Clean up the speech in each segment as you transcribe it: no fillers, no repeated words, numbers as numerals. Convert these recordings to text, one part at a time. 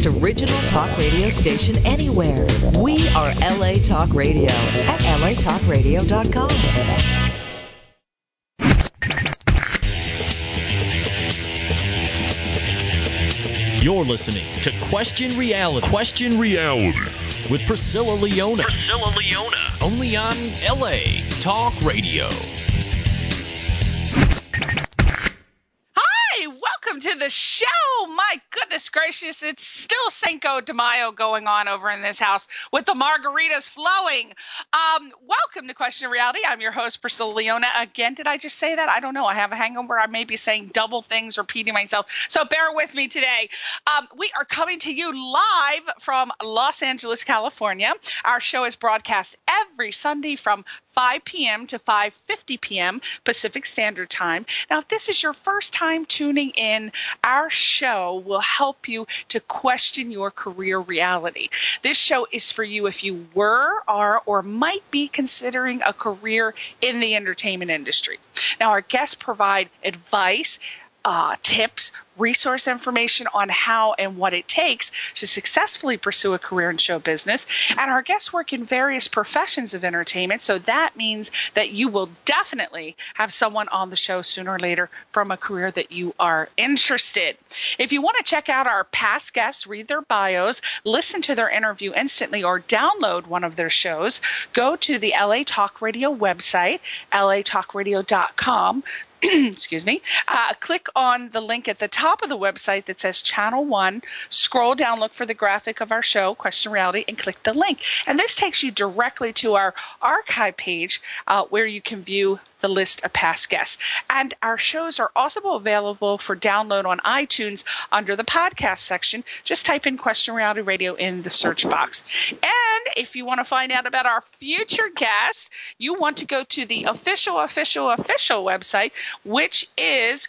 original talk radio station anywhere. We are LA Talk Radio at latalkradio.com. You're listening to Question Reality. Question Reality with Priscilla Leona. Only on LA Talk Radio. Hi, welcome to the show. My goodness gracious, it's still Cinco de Mayo going on over in this house with the margaritas flowing. Welcome to Question Reality. I'm your host, Priscilla Leona. Again, did I just say that? I don't know. I have a hangover. I may be saying double things, repeating myself. So bear with me today. We are coming to you live from Los Angeles, California. Our show is broadcast every Sunday from 5 p.m. to 5:50 p.m. Pacific Standard Time. Now, if this is your first time tuning in, our show will help you to question your career reality. This show is for you if you were, are, or might be considering a career in the entertainment industry. Now, our guests provide advice, tips, resource information on how and what it takes to successfully pursue a career in show business. And our guests work in various professions of entertainment, so that means that you will definitely have someone on the show sooner or later from a career that you are interested. If you want to check out our past guests, read their bios, listen to their interview instantly, or download one of their shows, go to the LA Talk Radio website, latalkradio.com. Excuse me. Click on the link at the top of the website that says Channel 1. Scroll down, look for the graphic of our show, Question Reality, and click the link. And this takes you directly to our archive page where you can view the list of past guests. And our shows are also available for download on iTunes under the podcast section. Just type in Question Reality Radio in the search box. And if you want to find out about our future guests, you want to go to the official website, which is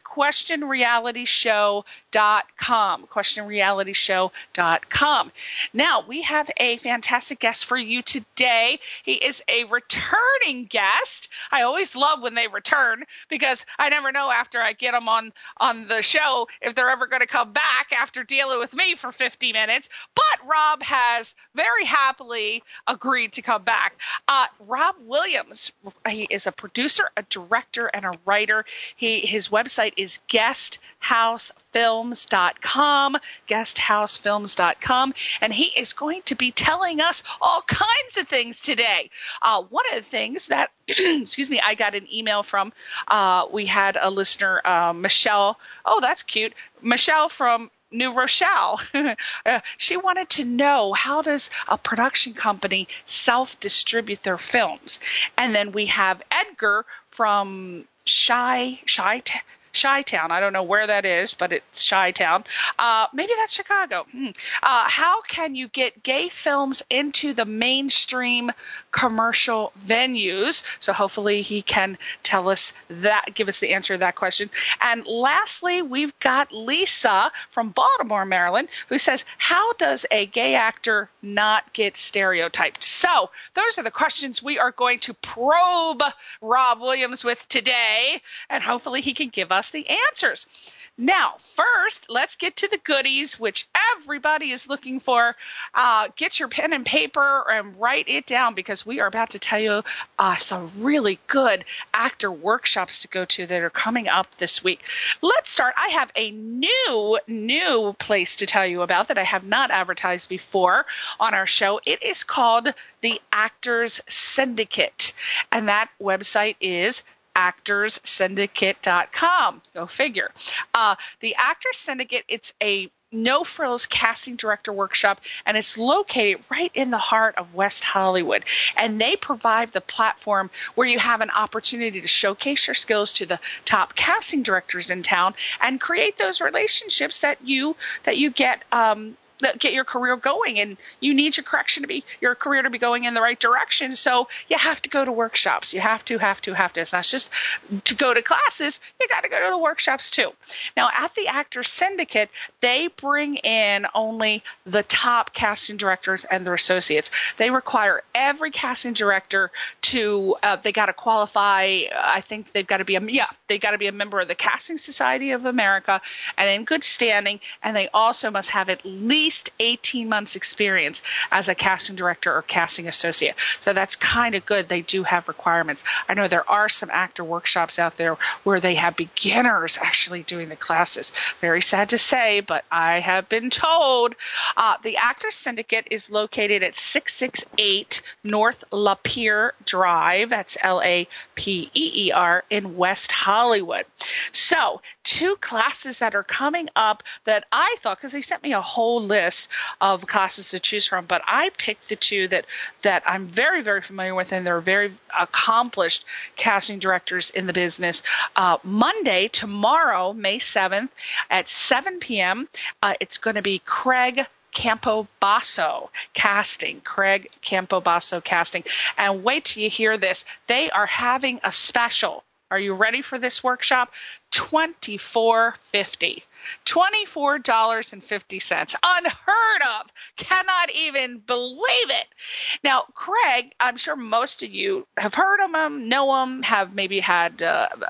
questionrealityshow.com. questionrealityshow.com. Now, we have a fantastic guest for you today. He is a returning guest. I always love when they return because I never know after I get them on the show if they're ever going to come back after dealing with me for 50 minutes. But Rob has very happily agreed to come back. Rob Williams, he is a producer, a director, and a writer. His website is guesthousefilms.com, and he is going to be telling us all kinds of things today. One of the things that, excuse me, I got an email from, we had a listener, Michelle. Oh, that's cute. Michelle from New Rochelle. She wanted to know, how does a production company self-distribute their films? And then we have Edgar from Chi-Town. I don't know where that is, but it's Chi-Town. Maybe that's Chicago. How can you get gay films into the mainstream commercial venues? So hopefully he can tell us that, give us the answer to that question. And lastly, we've got Lisa from Baltimore, Maryland, who says, how does a gay actor not get stereotyped? So those are the questions we are going to probe Rob Williams with today, and hopefully he can give us the answers. Now, first, let's get to the goodies, which everybody is looking for. Get your pen and paper and write it down, because we are about to tell you some really good actor workshops to go to that are coming up this week. Let's start. I have a new place to tell you about that I have not advertised before on our show. It is called the Actors Syndicate, and that website is actorssyndicate.com. Go figure. The Actors Syndicate, it's a no-frills casting director workshop, and it's located right in the heart of West Hollywood. And they provide the platform where you have an opportunity to showcase your skills to the top casting directors in town and create those relationships that you get that get your career going, and you need your career to be going in the right direction. So you have to go to workshops. You have to. It's not just to go to classes. You got to go to the workshops too. Now, at the Actors Syndicate, they bring in only the top casting directors and their associates. They require every casting director to, they got to qualify. I think they've got to be a member of the Casting Society of America and in good standing. And they also must have at least least 18 months experience as a casting director or casting associate. So that's kind of good. They do have requirements. I know there are some actor workshops out there where they have beginners actually doing the classes. Very sad to say, but I have been told. The Actors Syndicate is located at 668 North Lapeer Drive. That's Lapeer in West Hollywood. So 2 classes that are coming up that I thought, because they sent me a whole list of classes to choose from, but I picked the 2 that I'm very, very familiar with, and they're very accomplished casting directors in the business. Monday, tomorrow, May 7th at 7 p.m., it's going to be Craig Campobasso casting. Craig Campobasso casting. And wait till you hear this. They are having a special. Are you ready for this workshop? $24.50. $24.50. Unheard of. Cannot even believe it. Now, Craig, I'm sure most of you have heard of him, know him, have maybe had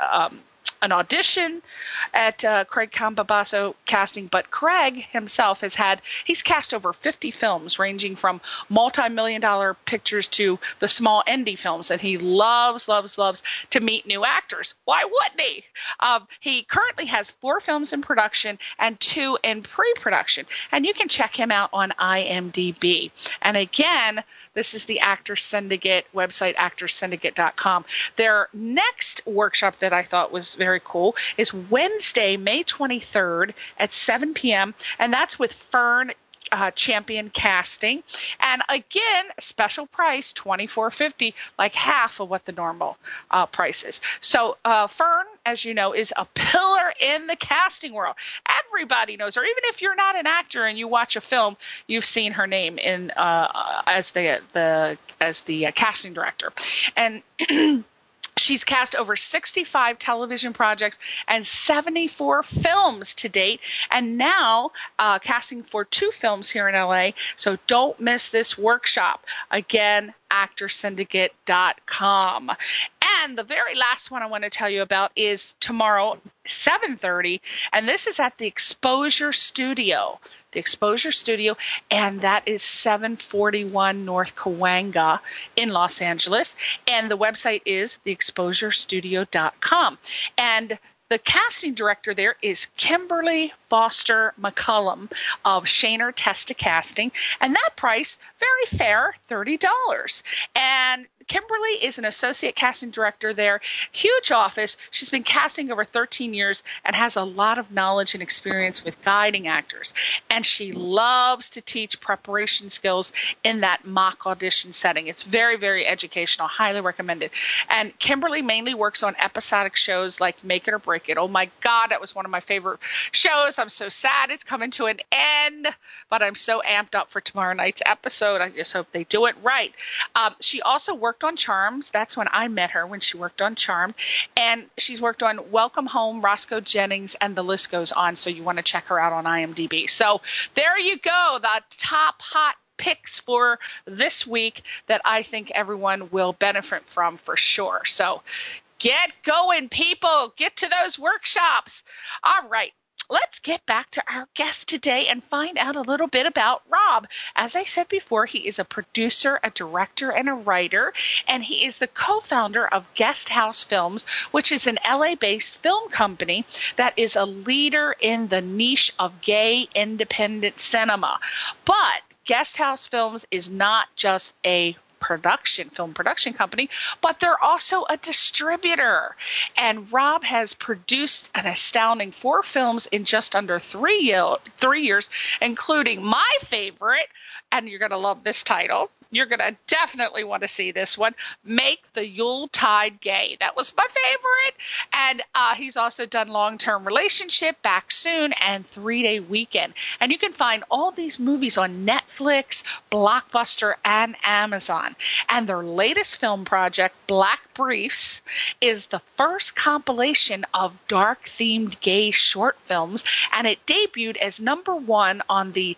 an audition at Craig Campobasso casting, but Craig himself he's cast over 50 films ranging from multi-million-dollar pictures to the small indie films, and he loves to meet new actors. Why wouldn't he? He currently has 4 films in production and 2 in pre-production, and you can check him out on IMDb. And again, this is the Actors Syndicate website, actorsyndicate.com. Their next workshop that I thought was very cool is Wednesday, May 23rd at 7 p.m., and that's with Fern Champion Casting. And again, special price, $24.50, like half of what the normal price is. So Fern, as you know, is a pillar in the casting world. Everybody knows her. Even if you're not an actor and you watch a film, you've seen her name in as the casting director. And she's cast over 65 television projects and 74 films to date, and now casting for 2 films here in LA. So don't miss this workshop. Again, actorsyndicate.com. And the very last one I want to tell you about is tomorrow, 7:30, and this is at the Exposure Studio. The Exposure Studio, and that is 741 North Cahuenga in Los Angeles. And the website is theexposurestudio.com. And the casting director there is Kimberly Foster McCullum of Shaner Testa Casting, and that price, very fair, $30. And Kimberly is an associate casting director there, huge office. She's been casting over 13 years and has a lot of knowledge and experience with guiding actors. And she loves to teach preparation skills in that mock audition setting. It's very, very educational, highly recommended. And Kimberly mainly works on episodic shows like Make It or Break It. Oh my God, that was one of my favorite shows. I'm so sad it's coming to an end, but I'm so amped up for tomorrow night's episode. I just hope they do it right. She also worked on Charmed. That's when I met her, when she worked on Charmed. And she's worked on Welcome Home, Roscoe Jennings, and the list goes on. So you want to check her out on IMDb. So there you go, the top hot picks for this week that I think everyone will benefit from for sure. So get going, people. Get to those workshops. All right. Let's get back to our guest today and find out a little bit about Rob. As I said before, he is a producer, a director, and a writer, and he is the co-founder of Guest House Films, which is an LA-based film company that is a leader in the niche of gay independent cinema. But Guest House Films is not just a film production company, but they're also a distributor. And Rob has produced an astounding 4 films in just under 3 years, including my favorite, and you're going to love this title. You're going to definitely want to see this one, Make the Yuletide Gay. That was my favorite. And he's also done Long-Term Relationship, Back Soon, and 3-Day Weekend. And you can find all these movies on Netflix, Blockbuster, and Amazon. And their latest film project, Black Briefs, is the first compilation of dark-themed gay short films, and it debuted as #1 on the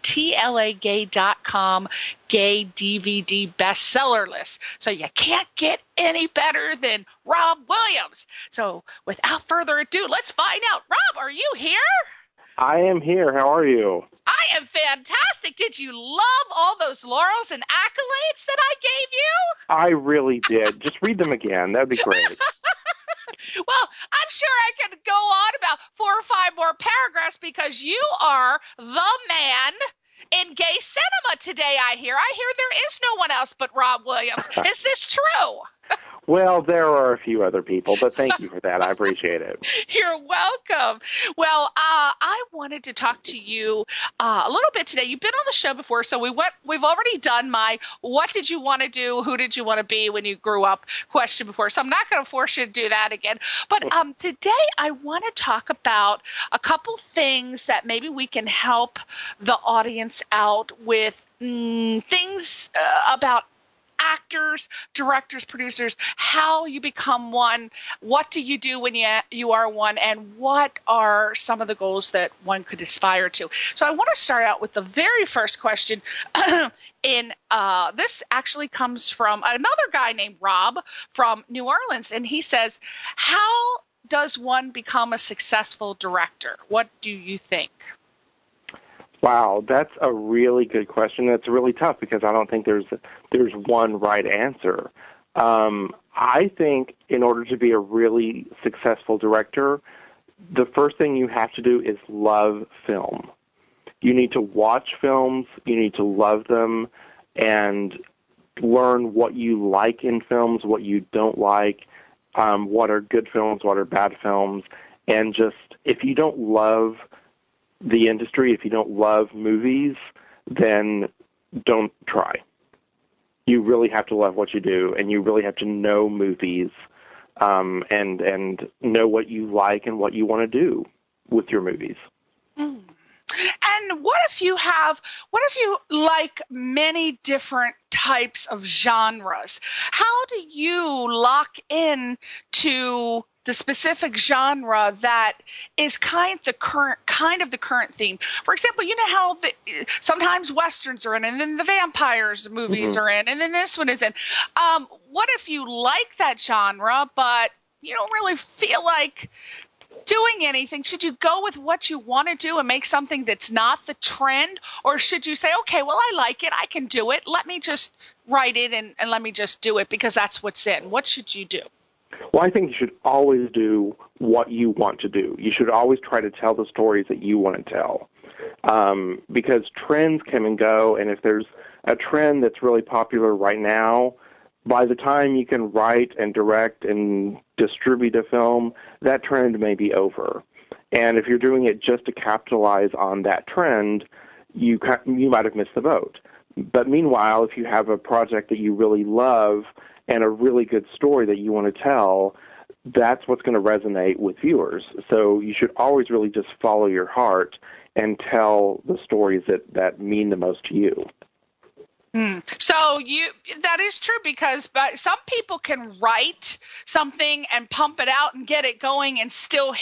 TLAgay.com gay DVD bestseller list. So you can't get any better than Rob Williams. So without further ado, let's find out. Rob, are you here? I am here. How are you? I am fantastic. Did you love all those laurels and accolades that I gave you? I really did. Just read them again. That would be great. Well, I'm sure I could go on about 4 or 5 more paragraphs because you are the man in gay cinema today, I hear. I hear there is no one else but Rob Williams. Is this true? Well, there are a few other people, but thank you for that. I appreciate it. You're welcome. Well, I wanted to talk to you a little bit today. You've been on the show before, so we've already done my what did you want to do, who did you want to be when you grew up question before, so I'm not going to force you to do that again. But today I want to talk about a couple things that maybe we can help the audience out with, things about actors, directors, producers, how you become one, what do you do when you are one, and what are some of the goals that one could aspire to. So I want to start out with the very first question. This actually comes from another guy named Rob from New Orleans, and he says, how does one become a successful director? What do you think? Wow, that's a really good question. It's really tough because I don't think there's one right answer. I think in order to be a really successful director, the first thing you have to do is love film. You need to watch films, you need to love them, and learn what you like in films, what you don't like, what are good films, what are bad films, and just, if you don't love the industry, if you don't love movies, then don't try. You really have to love what you do, and you really have to know movies, and know what you like and what you want to do with your movies. Mm. And what if you like many different types of genres? How do you lock in to the specific genre that is kind of the current theme? For example, you know how sometimes westerns are in, and then the vampires movies are in, and then this one is in. What if you like that genre, but you don't really feel like doing anything? Should you go with what you want to do and make something that's not the trend, or should you say, okay, well, I like it, I can do it, let me just write it and let me just do it because that's what's in? What should you do? Well, I think you should always do what you want to do. You should always try to tell the stories that you want to tell, because trends come and go, and if there's a trend that's really popular right now, by the time you can write and direct and distribute a film, that trend may be over. And if you're doing it just to capitalize on that trend, you might have missed the boat. But meanwhile, if you have a project that you really love and a really good story that you want to tell, that's what's going to resonate with viewers. So you should always really just follow your heart and tell the stories that mean the most to you. So that is true, because some people can write something and pump it out and get it going and still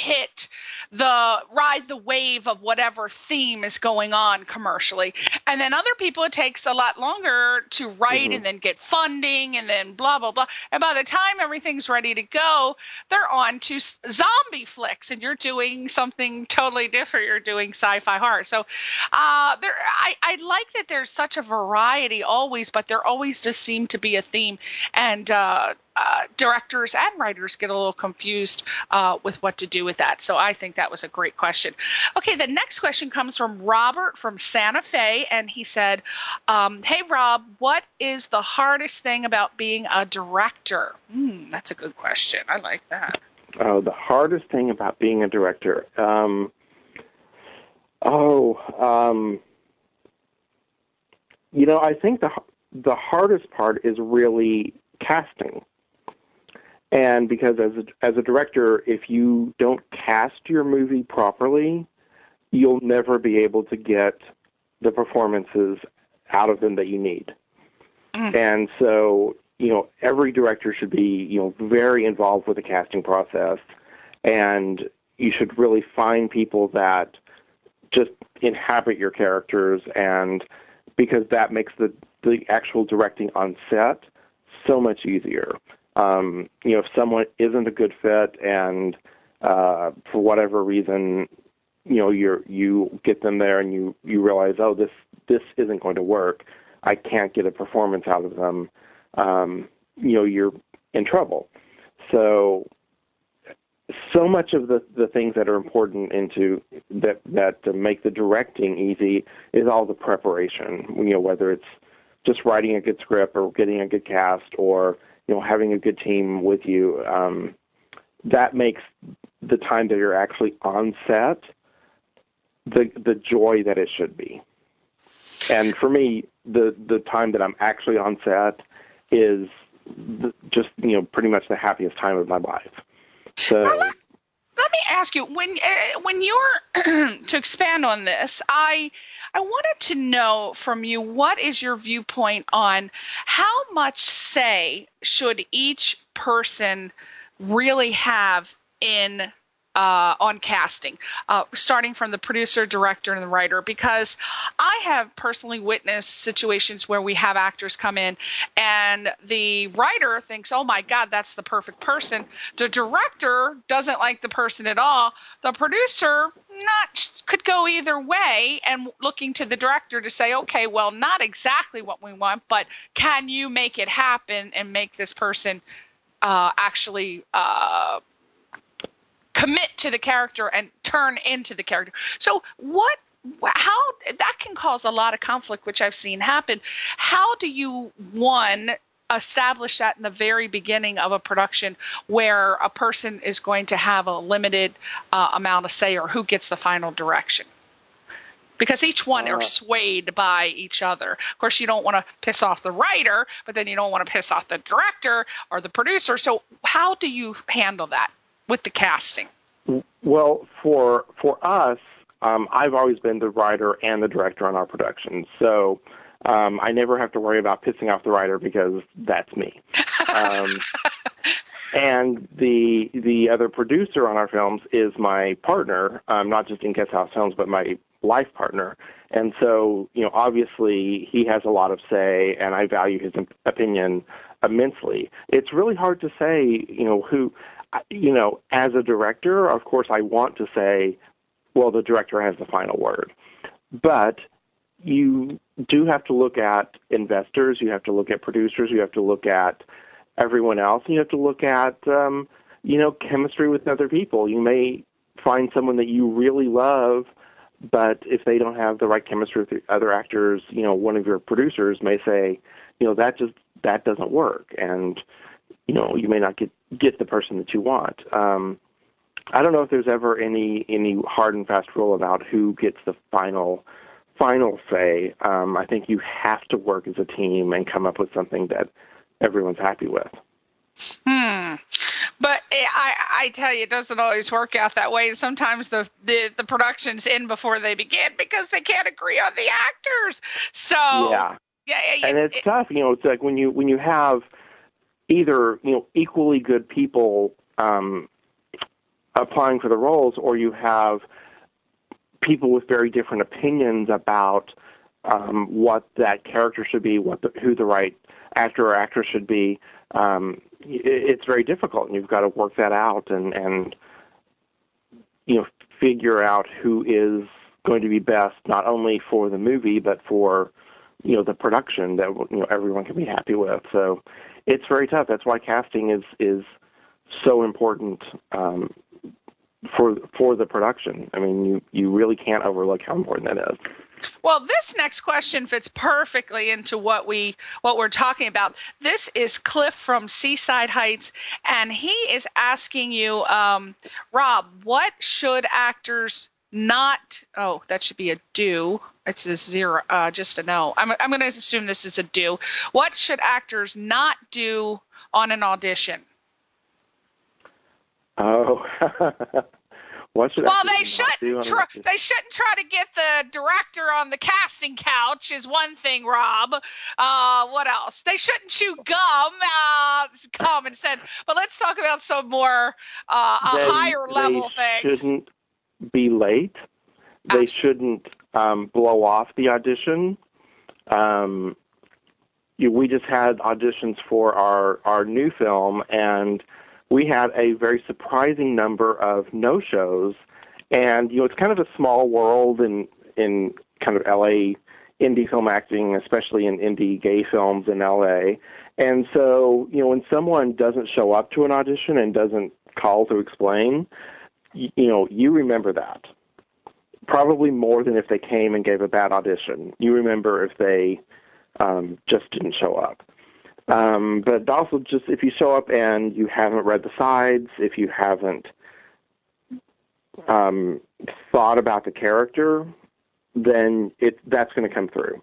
ride the wave of whatever theme is going on commercially. And then other people, it takes a lot longer to write and then get funding and then blah, blah, blah. And by the time everything's ready to go, they're on to zombie flicks, and you're doing something totally different. You're doing sci-fi horror. So I like that there's such a variety always, but there always does seem to be a theme, and directors and writers get a little confused with what to do with that. So I think that was a great question. Okay, the next question comes from Robert from Santa Fe, and he said, hey, Rob, what is the hardest thing about being a director? That's a good question. I like that. Oh, the hardest thing about being a director. I think the hardest part is really casting. And because as a director, if you don't cast your movie properly, you'll never be able to get the performances out of them that you need. And so, every director should be, very involved with the casting process, and you should really find people that just inhabit your characters, and because that makes the actual directing on set so much easier. If someone isn't a good fit and for whatever reason you get them there and you realize, oh, this isn't going to work. I can't get a performance out of them. You're in trouble. So much of the things that are important into that make the directing easy is all the preparation. Whether it's just writing a good script or getting a good cast or having a good team with you. That makes the time that you're actually on set the joy that it should be. And for me, the time that I'm actually on set is just pretty much the happiest time of my life. So let me ask you, when you're to expand on this, I wanted to know from you, what is your viewpoint on how much say should each person really have in on casting, starting from the producer, director, and the writer, because I have personally witnessed situations where we have actors come in and the writer thinks, oh my God, that's the perfect person. The director doesn't like the person at all. The producer could go either way, and looking to the director to say, okay, well, not exactly what we want, but can you make it happen and make this person actually commit to the character and turn into the character. So how that can cause a lot of conflict, which I've seen happen. How do you, one, establish that in the very beginning of a production where a person is going to have a limited amount of say, or who gets the final direction? Because each one are swayed by each other. Of course, you don't want to piss off the writer, but then you don't want to piss off the director or the producer. So how do you handle that with the casting? Well, for us, I've always been the writer and the director on our productions. So I never have to worry about pissing off the writer because that's me. And the other producer on our films is my partner, not just in Guest House Films, but my life partner. And so, obviously he has a lot of say, and I value his opinion immensely. It's really hard to say, who, as a director, of course, I want to say, well, the director has the final word. But you do have to look at investors, you have to look at producers, you have to look at everyone else, and you have to look at, chemistry with other people. You may find someone that you really love, but if they don't have the right chemistry with the other actors, one of your producers may say, that doesn't work, and you may not get the person that you want. I don't know if there's ever any hard and fast rule about who gets the final say. I think you have to work as a team and come up with something that everyone's happy with. But I tell you, it doesn't always work out that way. Sometimes the production's in before they begin because they can't agree on the actors. So yeah, and it's tough. It's like when you have either equally good people applying for the roles, or you have people with very different opinions about what that character should be, who the right actor or actress should be. It's very difficult, and you've got to work that out and figure out who is going to be best, not only for the movie but for the production that everyone can be happy with. So it's very tough. That's why casting is so important for the production. I mean, you really can't overlook how important that is. Well, this next question fits perfectly into what we're talking about. This is Cliff from Seaside Heights, and he is asking you, Rob, what should actors not? Oh, that should be a do. It's a zero, just a no. I'm going to assume this is a do. What should actors not do on an audition? Oh. They shouldn't try to get the director on the casting couch is one thing, Rob. What else? They shouldn't chew gum. It's common sense. But let's talk about some more higher level things. They shouldn't be late. They shouldn't blow off the audition. We just had auditions for our new film, and we had a very surprising number of no-shows, And, it's kind of a small world in kind of L.A. indie film acting, especially in indie gay films in L.A. And so, when someone doesn't show up to an audition and doesn't call to explain, you remember that. Probably more than if they came and gave a bad audition. You remember if they just didn't show up. But also just if you show up and you haven't read the sides, if you haven't thought about the character, then that's going to come through.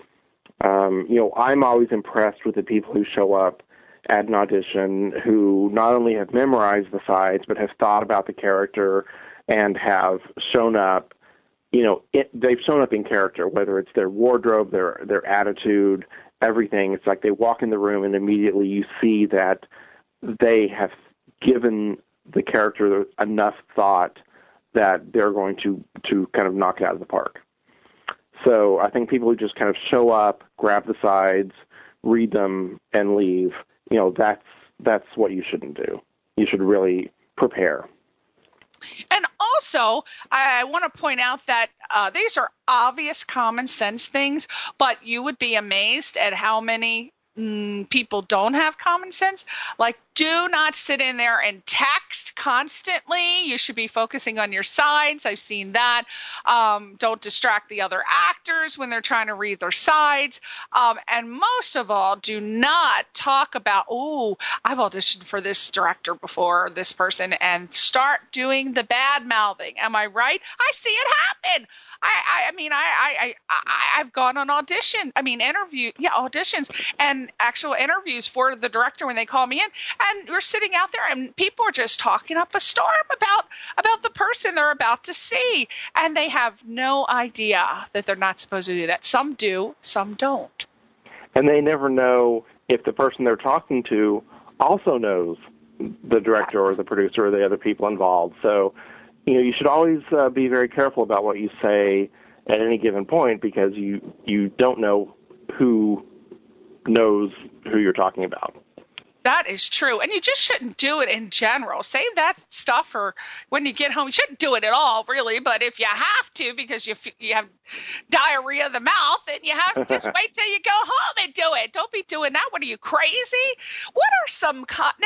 I'm always impressed with the people who show up at an audition who not only have memorized the sides, but have thought about the character and have shown up. They've shown up in character, whether it's their wardrobe, their attitude, everything. It's like they walk in the room and immediately you see that they have given the character enough thought that they're going to kind of knock it out of the park. So I think people who just kind of show up, grab the sides, read them, and leave, that's what you shouldn't do. You should really prepare. And also, I want to point out that these are obvious common sense things, but you would be amazed at how many people don't have common sense. Like, do not sit in there and text constantly. You should be focusing on your sides. I've seen that. Don't distract the other actors when they're trying to read their sides. And most of all, do not talk about, I've auditioned for this director before, this person, and start doing the bad mouthing. Am I right? I see it happen. I've gone on auditions and actual interviews for the director when they call me in, and we're sitting out there and people are just talking up a storm about the person they're about to see, and they have no idea that they're not supposed to do that. Some do, some don't. And they never know if the person they're talking to also knows the director or the producer or the other people involved. So, you should always be very careful about what you say at any given point, because you don't know who knows who you're talking about. That is true. And you just shouldn't do it in general. Save that stuff for when you get home. You shouldn't do it at all, really. But if you have to because you have diarrhea of the mouth, then you have to just wait till you go home and do it. Don't be doing that. What are you, crazy? What are some common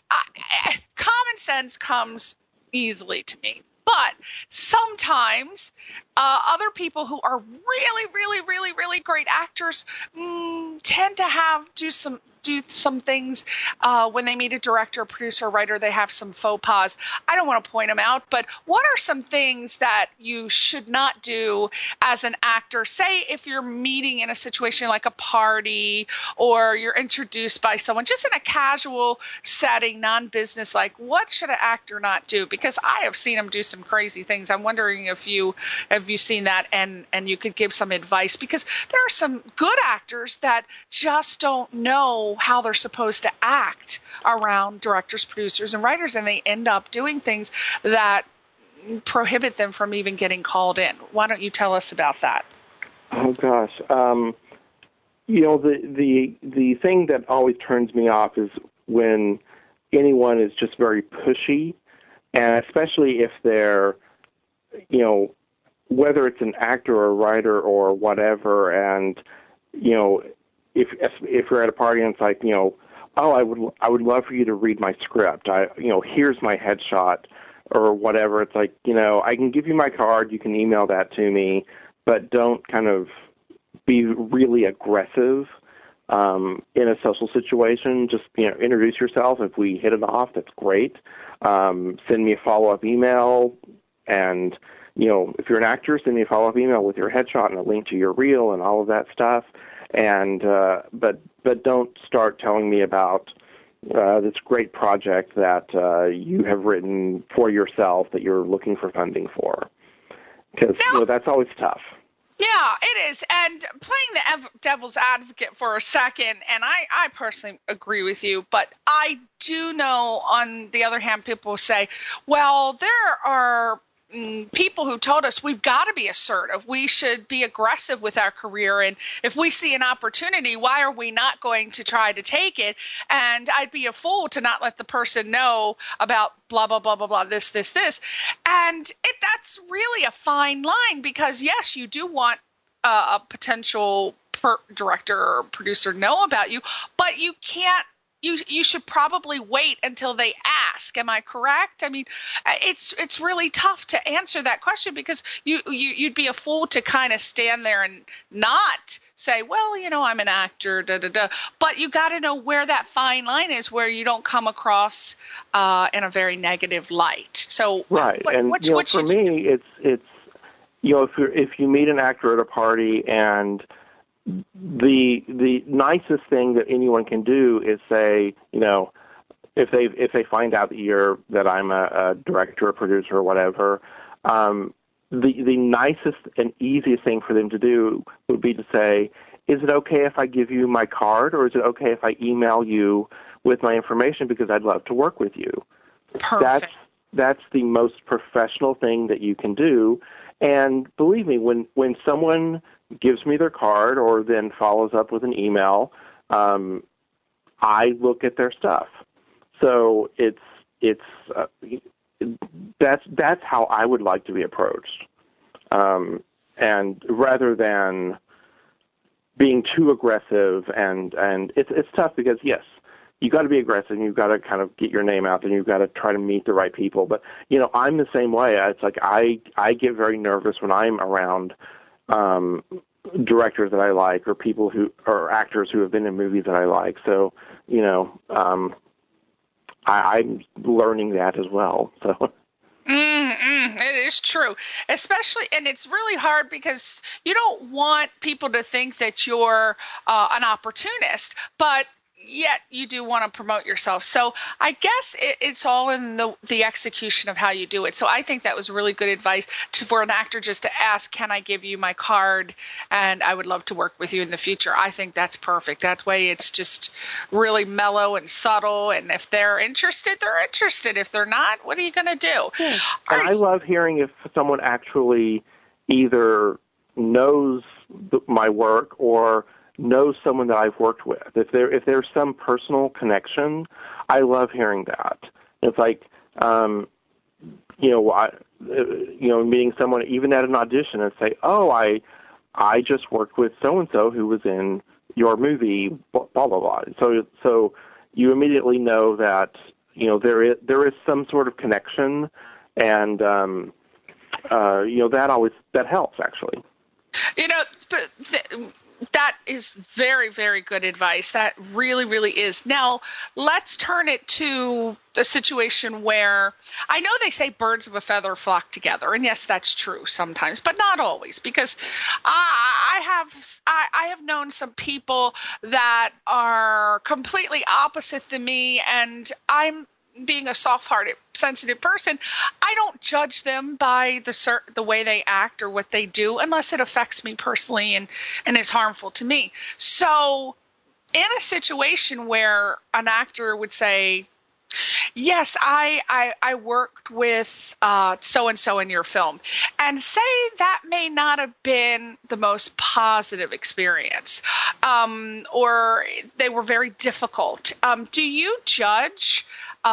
sense comes easily to me. But sometimes other people who are really, really, really, really great actors tend to do some things when they meet a director, producer, writer. They have some faux pas. I don't want to point them out, but what are some things that you should not do as an actor? Say if you're meeting in a situation like a party or you're introduced by someone, just in a casual setting, non-business, like what should an actor not do? Because I have seen them do some crazy things. I'm wondering if you have seen that and you could give some advice, because there are some good actors that just don't know how they're supposed to act around directors, producers, and writers, and they end up doing things that prohibit them from even getting called in. Why don't you tell us about that? Oh gosh, the thing that always turns me off is when anyone is just very pushy, and especially if they're, whether it's an actor or a writer or whatever, and if you're at a party and it's like, I would love for you to read my script. Here's my headshot or whatever. It's like, I can give you my card. You can email that to me, but don't kind of be really aggressive in a social situation. Just, introduce yourself. If we hit it off, that's great. Send me a follow-up email, and if you're an actor, send me a follow-up email with your headshot and a link to your reel and all of that stuff. And but don't start telling me about this great project that you have written for yourself that you're looking for funding for, because that's always tough. Yeah, it is. And playing the devil's advocate for a second, and I personally agree with you, but I do know, on the other hand, people say, well, there are people who told us we've got to be assertive. We should be aggressive with our career. And if we see an opportunity, why are we not going to try to take it? And I'd be a fool to not let the person know about blah, blah, blah, blah, blah, this. And that's really a fine line because, yes, you do want a potential director or producer know about you, but you can't. You should probably wait until they ask. Am I correct? I mean, it's really tough to answer that question because you'd be a fool to kind of stand there and not say, well, I'm an actor, But you got to know where that fine line is, where you don't come across in a very negative light. So right, for me, it's if you meet an actor at a party and the nicest thing that anyone can do is say, if they find out that I'm a director or producer or whatever, the nicest and easiest thing for them to do would be to say, is it okay if I give you my card, or is it okay if I email you with my information because I'd love to work with you? Perfect. That's the most professional thing that you can do. And believe me, when someone gives me their card or then follows up with an email, I look at their stuff. So that's how I would like to be approached. And rather than being too aggressive, and it's tough because, yes, you got to be aggressive and you've got to kind of get your name out there and you've got to try to meet the right people. But, I'm the same way. It's like I get very nervous when I'm around directors that I like or people or actors who have been in movies that I like. So, I'm learning that as well. So. It is true, especially, and it's really hard because you don't want people to think that you're an opportunist, but yet you do want to promote yourself. So I guess it's all in the execution of how you do it. So I think that was really good advice for an actor just to ask, can I give you my card? And I would love to work with you in the future. I think that's perfect. That way it's just really mellow and subtle. And if they're interested, they're interested. If they're not, what are you going to do? Yeah. And I love hearing if someone actually either knows my work or knows someone that I've worked with. If there's some personal connection, I love hearing that. It's like, meeting someone even at an audition and say, "Oh, I just worked with so and so who was in your movie, blah blah blah." So you immediately know that there is some sort of connection, and that helps actually. That is very, very good advice. That really, really is. Now, let's turn it to a situation where I know they say birds of a feather flock together, and yes, that's true sometimes, but not always, because I have known some people that are completely opposite than me, and I'm being a soft-hearted, sensitive person, I don't judge them by the way they act or what they do unless it affects me personally and is harmful to me. So in a situation where an actor would say, yes, I worked with so-and-so in your film, and say that may not have been the most positive experience, or they were very difficult. Do you judge?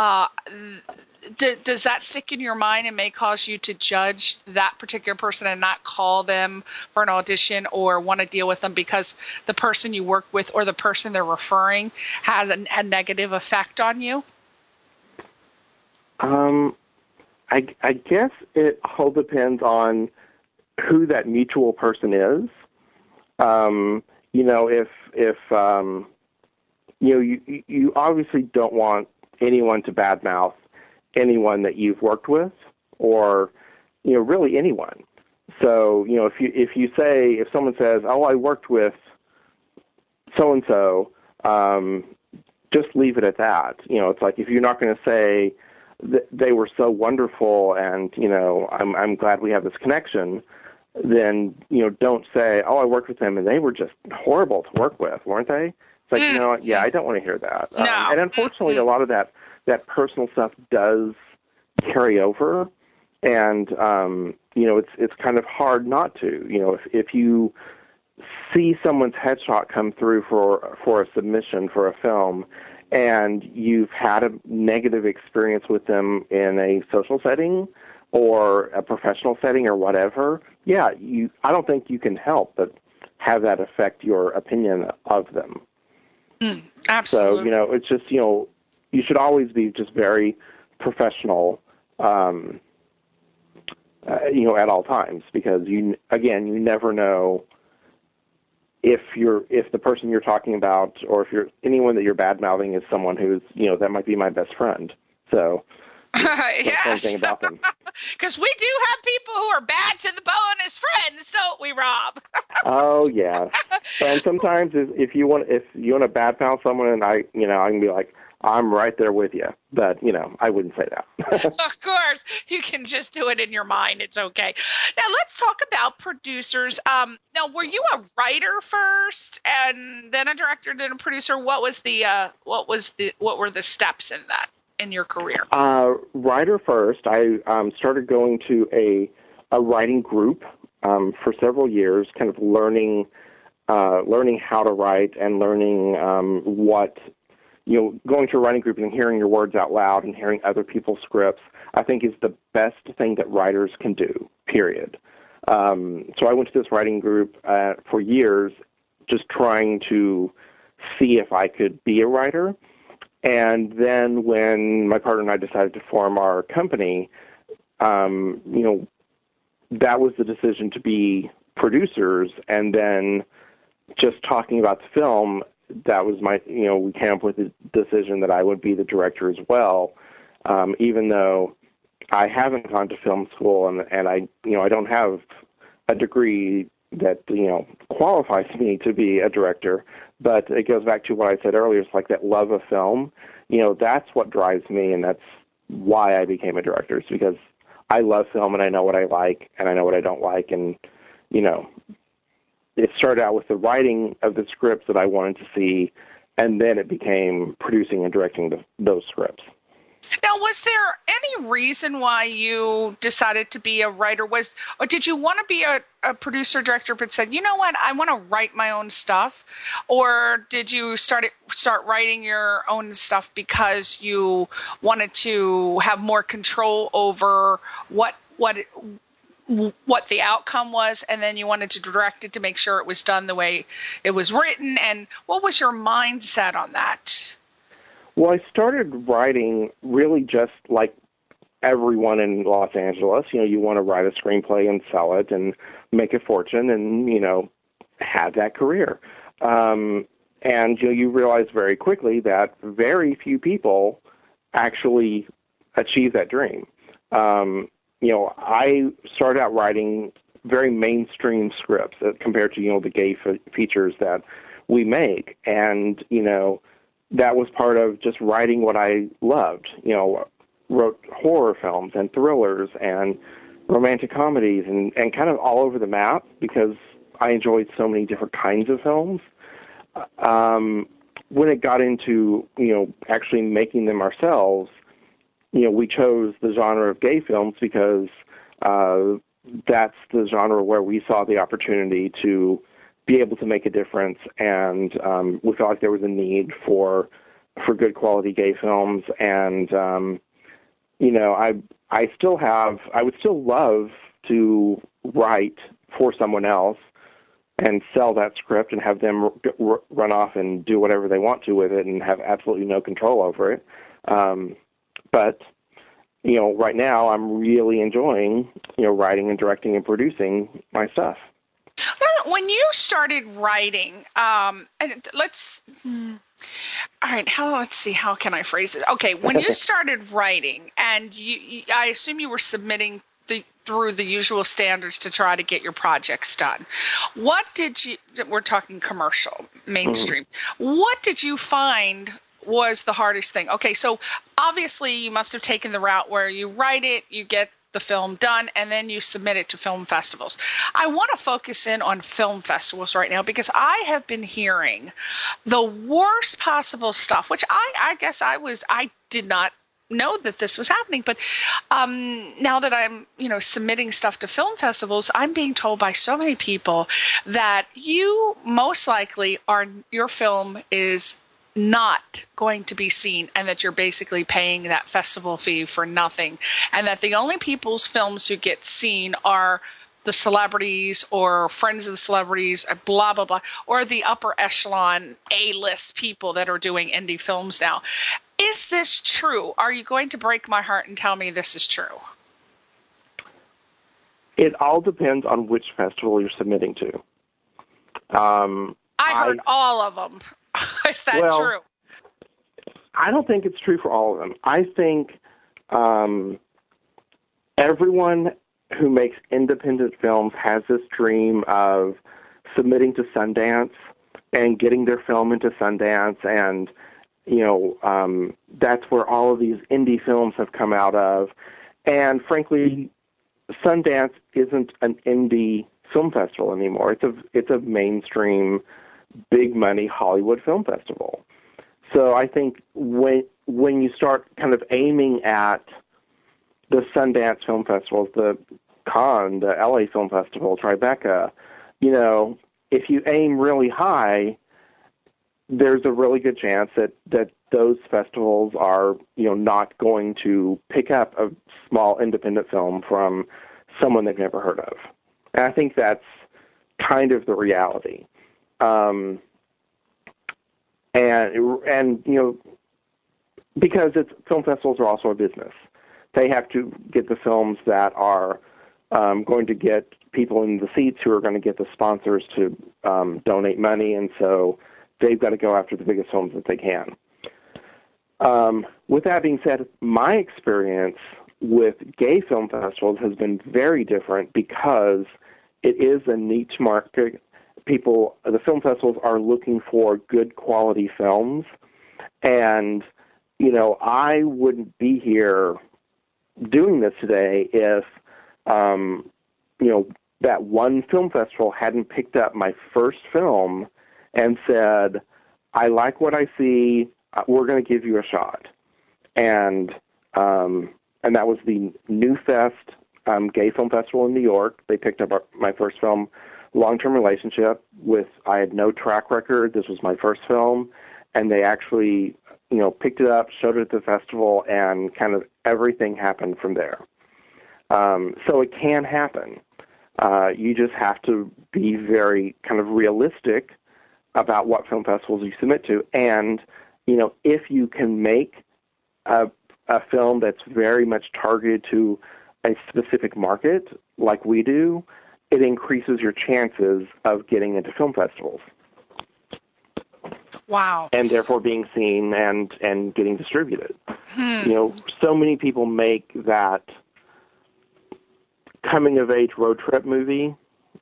Does that stick in your mind and may cause you to judge that particular person and not call them for an audition or want to deal with them because the person you work with or the person they're referring has a negative effect on you? I guess it all depends on who that mutual person is. You obviously don't want anyone to badmouth anyone that you've worked with, or really anyone. So if someone says, "Oh, I worked with so and so," just leave it at that. It's like if you're not going to say they were so wonderful and I'm glad we have this connection, then don't say, "Oh, I worked with them and they were just horrible to work with, weren't they?" It's like I don't want to hear that. No. And unfortunately, a lot of that personal stuff does carry over. And it's kind of hard not to. If you see someone's headshot come through for a submission for a film, and you've had a negative experience with them in a social setting or a professional setting or whatever, I don't think you can help but have that affect your opinion of them. Absolutely. So, it's just, you should always be just very professional, at all times, because you never know if the person you're talking about, or if anyone that you're bad-mouthing is someone who's, that might be my best friend. So, yes. Same thing about them. Because we do have people who are bad to the bone as friends, don't we, Rob? Oh yeah. And sometimes if you want to badmouth someone, and I can be like, I'm right there with you, but I wouldn't say that. Of course, you can just do it in your mind. It's okay. Now let's talk about producers. Now, were you a writer first, and then a director, then a producer? What were the steps in that in your career? Writer first. I started going to a writing group for several years, kind of learning how to write and learning what. Going to a writing group and hearing your words out loud and hearing other people's scripts, I think is the best thing that writers can do, period. So I went to this writing group for years, just trying to see if I could be a writer. And then when my partner and I decided to form our company, that was the decision to be producers. And then just talking about the film, that was we came up with the decision that I would be the director as well, even though I haven't gone to film school and I don't have a degree that, qualifies me to be a director, but it goes back to what I said earlier. It's like that love of film, that's what drives me, and that's why I became a director. It's because I love film and I know what I like and I know what I don't like, and, it started out with the writing of the scripts that I wanted to see, and then it became producing and directing those scripts. Now, was there any reason why you decided to be a writer? Or did you want to be a producer, director, but said, you know what, I want to write my own stuff? Or did you start writing your own stuff because you wanted to have more control over what the outcome was, and then you wanted to direct it to make sure it was done the way it was written? And what was your mindset on that? Well, I started writing really just like everyone in Los Angeles. You want to write a screenplay and sell it and make a fortune and, have that career. And, you realize very quickly that very few people actually achieve that dream. I started out writing very mainstream scripts compared to, the gay features that we make. And, that was part of just writing what I loved. Wrote horror films and thrillers and romantic comedies and kind of all over the map because I enjoyed so many different kinds of films. When it got into, actually making them ourselves, we chose the genre of gay films because that's the genre where we saw the opportunity to be able to make a difference, and we felt like there was a need for good quality gay films. And I would still love to write for someone else and sell that script and have them run off and do whatever they want to with it and have absolutely no control over it. But right now I'm really enjoying writing and directing and producing my stuff. When you started writing, let's see, how can I phrase it? Okay, when you started writing, and I assume you were submitting through the usual standards to try to get your projects done. We're talking commercial, mainstream. Mm-hmm. What did you find was the hardest thing? Okay, so obviously you must have taken the route where you write it, you get the film done, and then you submit it to film festivals. I want to focus in on film festivals right now because I have been hearing the worst possible stuff, which I guess I did not know that this was happening. But now that I'm, submitting stuff to film festivals, I'm being told by so many people that you most likely your film is not going to be seen, and that you're basically paying that festival fee for nothing, and that the only people's films who get seen are the celebrities or friends of the celebrities, blah, blah, blah, or the upper echelon A-list people that are doing indie films now. Is this true? Are you going to break my heart and tell me this is true? It all depends on which festival you're submitting to. I heard all of them. Is that true? I don't think it's true for all of them. I think everyone who makes independent films has this dream of submitting to Sundance and getting their film into Sundance, and that's where all of these indie films have come out of. And frankly, Sundance isn't an indie film festival anymore. It's a mainstream, big money Hollywood film festival. So I think when you start kind of aiming at the Sundance Film Festivals, the Cannes, the LA Film Festival, Tribeca, if you aim really high, there's a really good chance that those festivals are, not going to pick up a small independent film from someone they've never heard of. And I think that's kind of the reality. Because film festivals are also a business. They have to get the films that are going to get people in the seats who are going to get the sponsors to donate money, and so they've got to go after the biggest films that they can. With that being said, my experience with gay film festivals has been very different because it is a niche market. The film festivals are looking for good quality films, and I wouldn't be here doing this today if that one film festival hadn't picked up my first film and said, I like what I see, we're going to give you a shot. And that was the New Fest Gay Film Festival in New York. They picked up my first film, Long-Term Relationship, I had no track record. This was my first film. And they actually, picked it up, showed it at the festival, and kind of everything happened from there. So it can happen. You just have to be very kind of realistic about what film festivals you submit to. And, if you can make a film that's very much targeted to a specific market, like we do, it increases your chances of getting into film festivals. Wow. And therefore being seen and getting distributed. So many people make that coming-of-age road trip movie,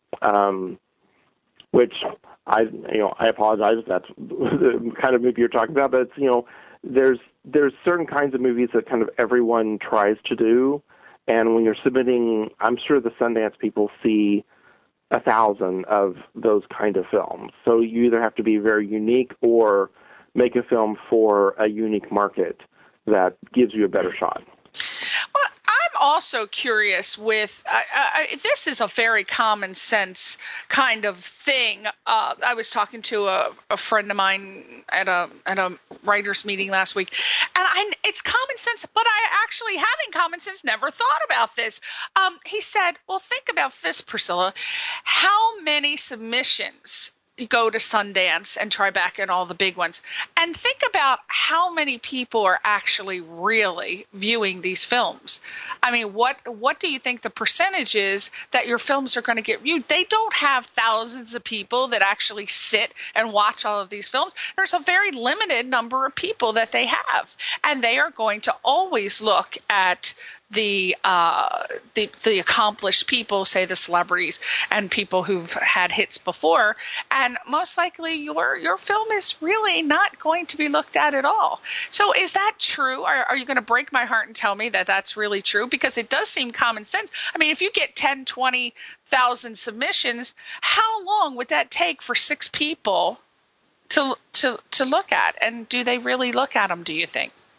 which I apologize if that's the kind of movie you're talking about, but it's, there's certain kinds of movies that kind of everyone tries to do, and when you're submitting, I'm sure the Sundance people see 1,000 of those kind of films. So you either have to be very unique or make a film for a unique market that gives you a better shot. Well, I'm also curious with this is a very common sense kind of thing. I was talking to a friend of mine at a writers meeting last week, and it's common sense, but I actually, having common sense, never thought about this. He said, well, think about this, Priscilla. How many submissions go to Sundance and Tribeca and all the big ones, and think about how many people are actually really viewing these films. I mean, what do you think the percentage is that your films are going to get viewed? They don't have thousands of people that actually sit and watch all of these films. There's a very limited number of people that they have, and they are going to always look at the accomplished people, say the celebrities and people who've had hits before, and most likely your film is really not going to be looked at all. So is that true? Are you going to break my heart and tell me that that's really true? Because it does seem common sense. I mean, if you get 10, 20,000 submissions, how long would that take for 6 people to look at? And do they really look at them, do you think?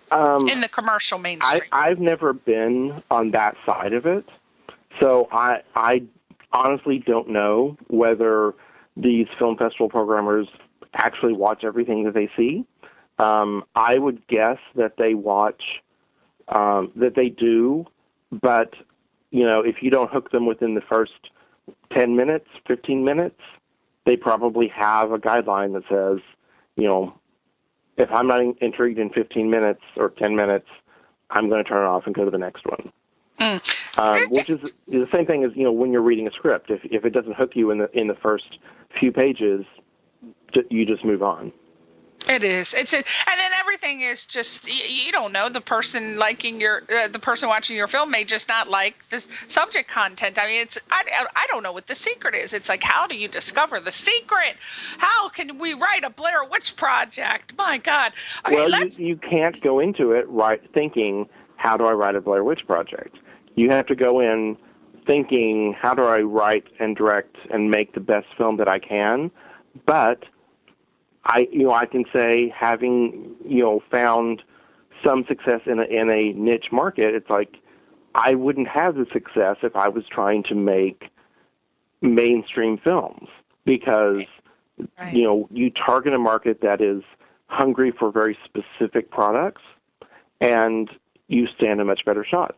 in the commercial mainstream? I've never been on that side of it, so I honestly don't know whether these film festival programmers actually watch everything that they see. I would guess that they watch, that they do, but, if you don't hook them within the first 10 minutes, 15 minutes, they probably have a guideline that says, if I'm not intrigued in 15 minutes or 10 minutes, I'm going to turn it off and go to the next one. Which is the same thing as, when you're reading a script. If it doesn't hook you in the first few pages, you just move on. It is. And then everything is just, you don't know, the person liking the person watching your film may just not like the subject content. I mean, I don't know what the secret is. It's like, how do you discover the secret? How can we write a Blair Witch Project? My God. Okay, well, you can't go into it thinking, how do I write a Blair Witch Project? You have to go in thinking, how do I write and direct and make the best film that I can? But I can say, having, found some success in a niche market, it's like I wouldn't have the success if I was trying to make mainstream films because, right. You target a market that is hungry for very specific products and you stand a much better shot.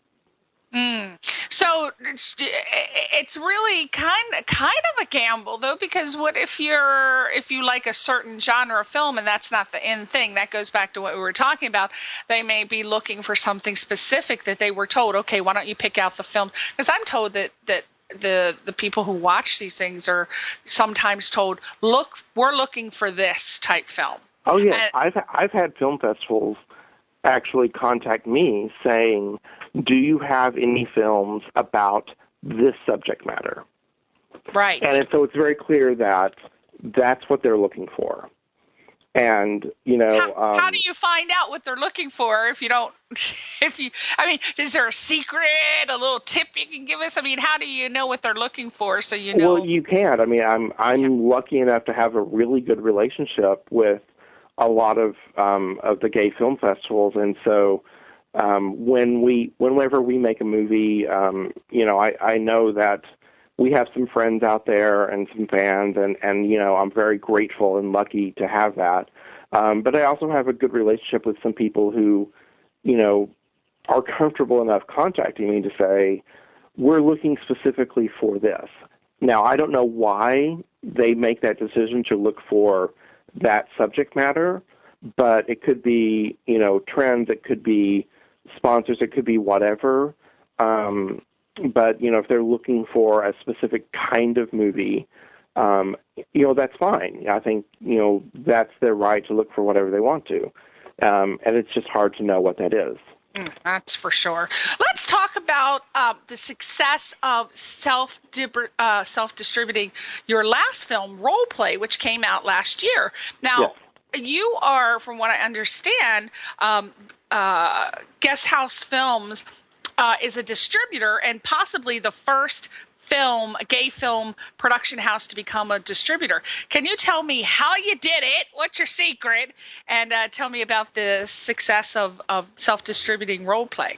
So it's really kind of a gamble, though, because what if you like a certain genre of film and that's not the end thing? That goes back to what we were talking about. They may be looking for something specific that they were told, okay, why don't you pick out the film? Because I'm told that the people who watch these things are sometimes told, look, we're looking for this type film. Oh yeah, I've had film festivals actually contact me saying, do you have any films about this subject matter? Right. And so it's very clear that that's what they're looking for. And, how do you find out what they're looking for if you don't, is there a secret, a little tip you can give us? I mean, how do you know what they're looking for so you know? Well, you can't. I mean, I'm lucky enough to have a really good relationship with a lot of the gay film festivals, and so whenever we make a movie, I know that we have some friends out there and some fans, and I'm very grateful and lucky to have that. But I also have a good relationship with some people who, are comfortable enough contacting me to say, we're looking specifically for this. Now, I don't know why they make that decision to look for that subject matter, but it could be, trends, it could be sponsors, it could be whatever. But, if they're looking for a specific kind of movie, that's fine. I think, that's their right to look for whatever they want to. And it's just hard to know what that is. That's for sure. Let's talk about the success of self-distributing your last film, Role Play, which came out last year. Now, yes. You are, from what I understand, Guest House Films is a distributor and possibly the first gay film production house to become a distributor. Can you tell me how you did it? What's your secret? And tell me about the success of self-distributing Role Play.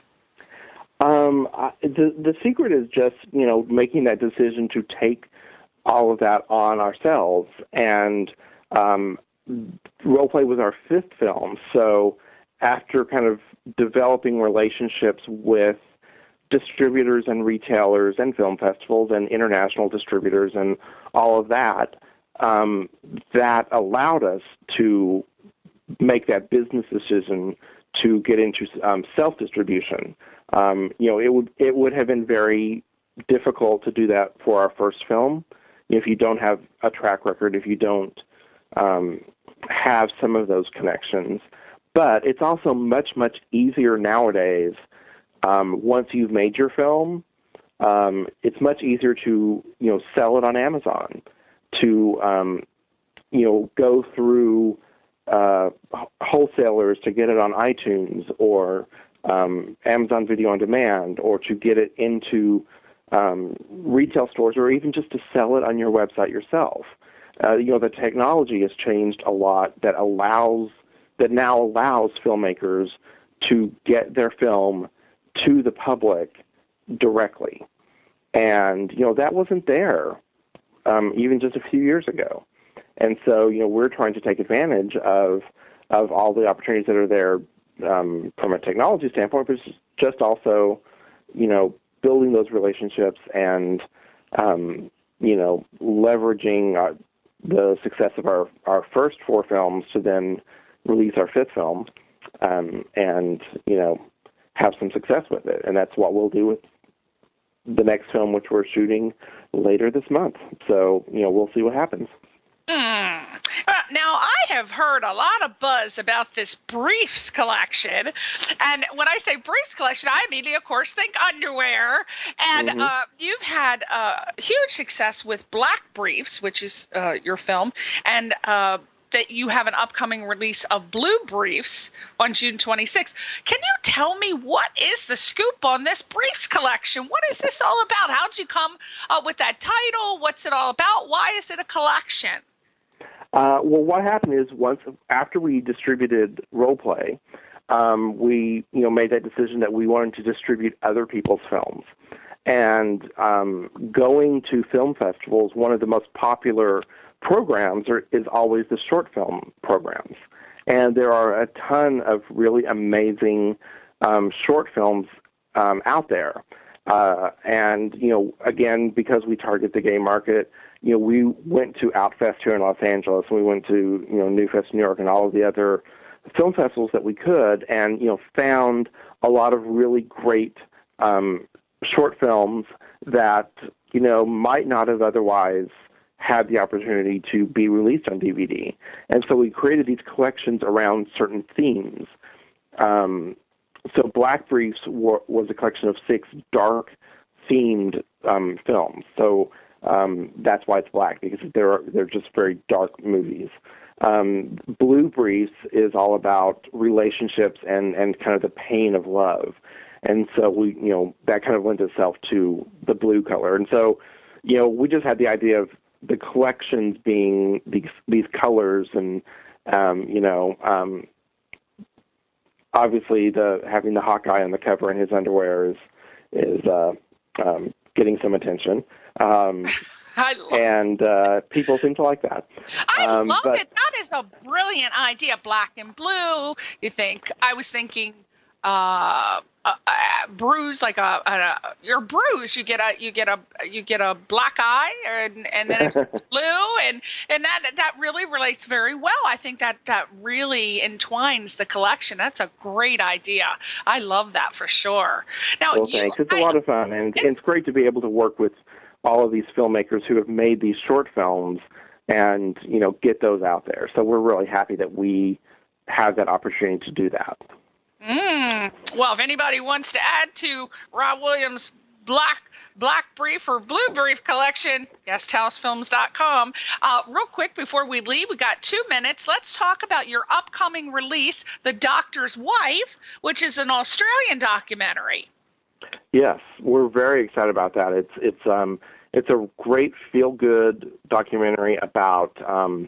The secret is just, making that decision to take all of that on ourselves. And Role Play was our fifth film. So after kind of developing relationships with distributors and retailers and film festivals and international distributors and all of that, that allowed us to make that business decision to get into self-distribution. It would have been very difficult to do that for our first film if you don't have a track record, if you don't have some of those connections. But it's also much, much easier nowadays. Once you've made your film, it's much easier to, sell it on Amazon, to, go through wholesalers to get it on iTunes or Amazon Video on Demand, or to get it into retail stores, or even just to sell it on your website yourself. The technology has changed a lot that allows that now allows filmmakers to get their film to the public directly. And, that wasn't there even just a few years ago. And so, we're trying to take advantage of all the opportunities that are there from a technology standpoint, but just also, building those relationships and, leveraging the success of our first 4 films to then release our 5th film and, have some success with it. And that's what we'll do with the next film, which we're shooting later this month. So, we'll see what happens. Now, I have heard a lot of buzz about this briefs collection. And when I say briefs collection, I immediately, of course, think underwear. And you've had huge success with Black Briefs, which is your film, and that you have an upcoming release of Blue Briefs on June 26th. Can you tell me what is the scoop on this briefs collection? What is this all about? How did you come up with that title? What's it all about? Why is it a collection? Well, what happened is after we distributed Role Play, we made that decision that we wanted to distribute other people's films. And going to film festivals, one of the most popular programs is always the short film programs. And there are a ton of really amazing short films out there. And, again, because we target the gay market, we went to Outfest here in Los Angeles. We went to, Newfest New York and all of the other film festivals that we could and, found a lot of really great short films that, might not have otherwise had the opportunity to be released on DVD. And so we created these collections around certain themes. So Black Briefs was a collection of 6 dark-themed films. So that's why it's black, because they're just very dark movies. Blue Briefs is all about relationships and kind of the pain of love. And so we, that kind of lends itself to the blue color. And so, we just had the idea of the collections being these colors and, obviously having the Hawkeye on the cover in his underwear is getting some attention. And people seem to like that. I love it. That is a brilliant idea. Black and blue. I was thinking bruise, like you're bruised. You get a black eye, and then it's blue, and that really relates very well. I think that really entwines the collection. That's a great idea. I love that for sure. Now, well, thanks. It's a lot of fun, and it's great to be able to work with all of these filmmakers who have made these short films and get those out there. So we're really happy that we have that opportunity to do that. Well, if anybody wants to add to Rob Williams' Black Brief or Blue Brief collection, guesthousefilms.com. Real quick before we leave, we got 2 minutes. Let's talk about your upcoming release, The Doctor's Wife, which is an Australian documentary. Yes, we're very excited about that. It's a great feel-good documentary about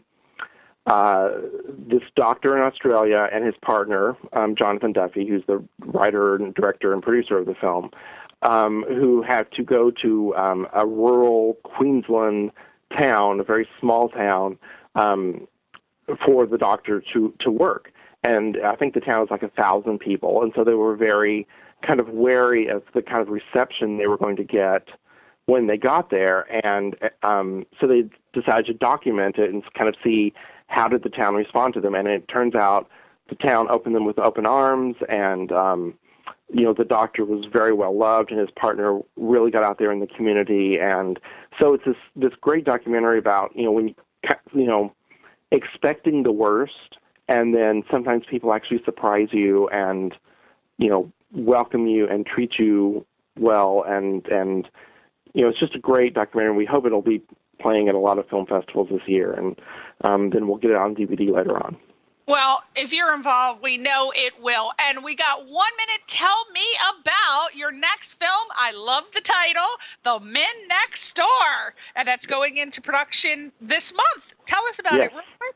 this doctor in Australia and his partner, Jonathan Duffy, who's the writer and director and producer of the film, who had to go to a rural Queensland town, a very small town, for the doctor to work. And I think the town was like 1,000 people, and so they were very kind of wary of the kind of reception they were going to get when they got there. And so they decided to document it and kind of see how did the town respond to them. And it turns out the town opened them with open arms, and the doctor was very well loved, and his partner really got out there in the community. And so it's this great documentary about when expecting the worst, and then sometimes people actually surprise you and welcome you and treat you well, and it's just a great documentary. We hope it'll be playing at a lot of film festivals this year, and then we'll get it on DVD later on. Well, if you're involved, we know it will. And we got 1 minute. Tell me about your next film. I love the title, The Men Next Door, and that's going into production this month. Tell us about it real quick.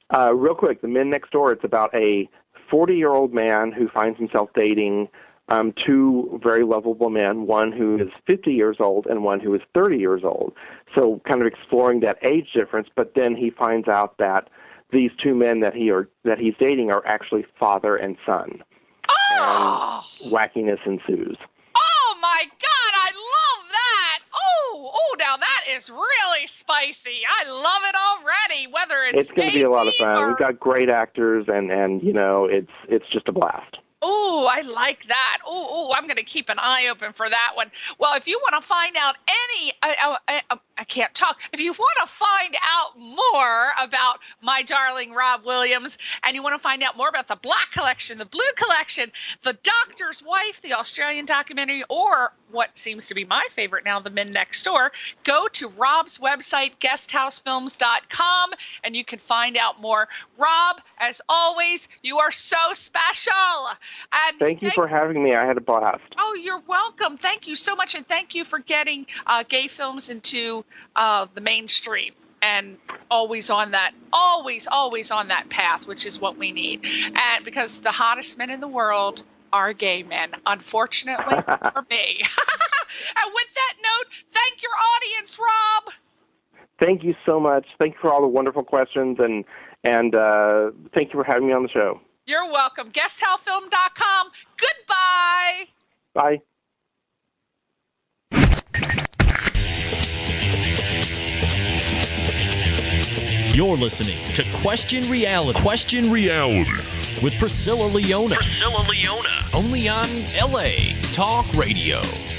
Real quick, The Men Next Door, it's about a 40-year-old man who finds himself dating two very lovable men, one who is 50 years old and one who is 30 years old. So kind of exploring that age difference, but then he finds out that these two men that he's dating are actually father and son. Oh! And wackiness ensues. Oh, my God, I love that. Oh, now that is really spicy. I love it already, whether it's going to be a lot of fun. or... We've got great actors, and you know, it's just a blast. Oh, I like that. Oh, I'm going to keep an eye open for that one. Well, if you want to find out I can't talk. If you want to find out more about my darling Rob Williams, and you want to find out more about the Black Collection, the Blue Collection, The Doctor's Wife, the Australian documentary, or what seems to be my favorite now, The Men Next Door, go to Rob's website, guesthousefilms.com, and you can find out more. Rob, as always, you are so special. And thank you for having me. I had a blast. Oh, you're welcome. Thank you so much, and thank you for getting gay films into the mainstream, and always on that path, which is what we need. And because the hottest men in the world are gay men, unfortunately for me. And with that note, thank your audience, Rob. Thank you so much. Thank you for all the wonderful questions, and thank you for having me on the show. You're welcome. GuestHowFilm.com. Goodbye. Bye. You're listening to Question Reality. Question Reality with Priscilla Leona. Only on LA Talk Radio.